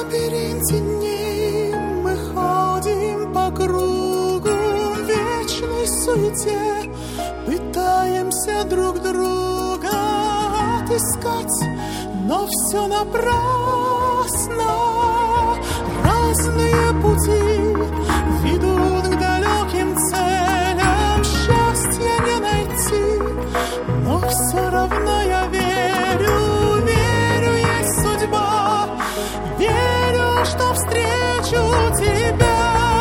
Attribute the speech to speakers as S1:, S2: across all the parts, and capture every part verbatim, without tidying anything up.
S1: лабиринте дней мы ходим по кругу в вечной суете, пытаемся друг друга отыскать, но все напрасно. Разные пути ведут к далеким целям, счастья не найти, но все равно я верю, верю, есть судьба, верю, что встречу тебя.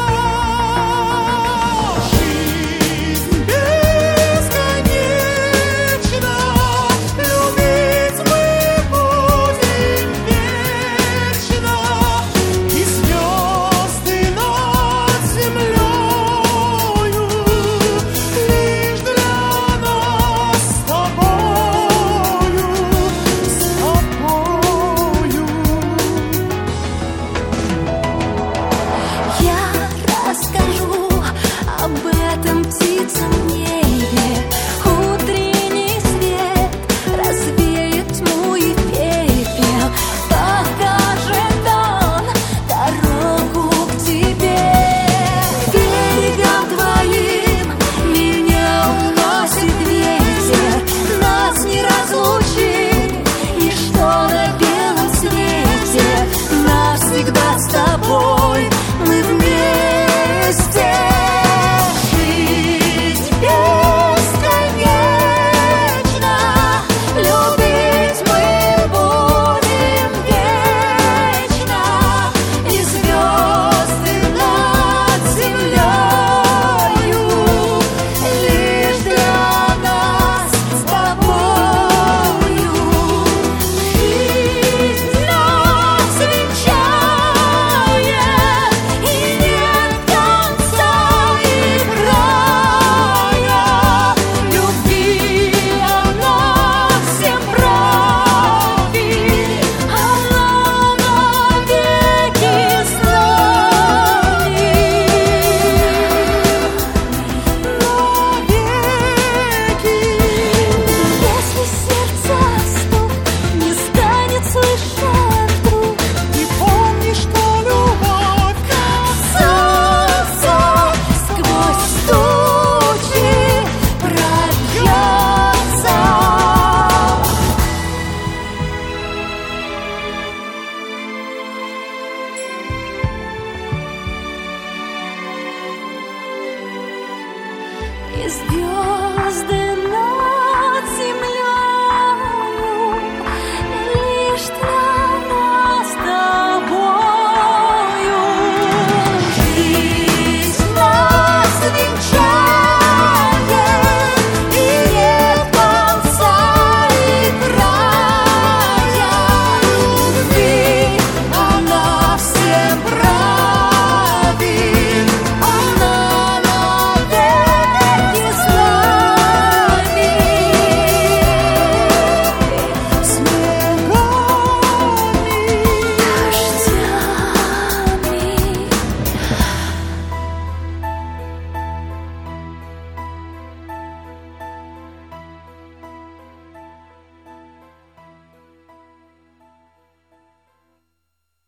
S1: Всегда с тобой мы вместе. Жить бесконечно, любить мы будем вечно, и звезды над землею лишь для нас с тобою. Жизнь нас венчает, и звезды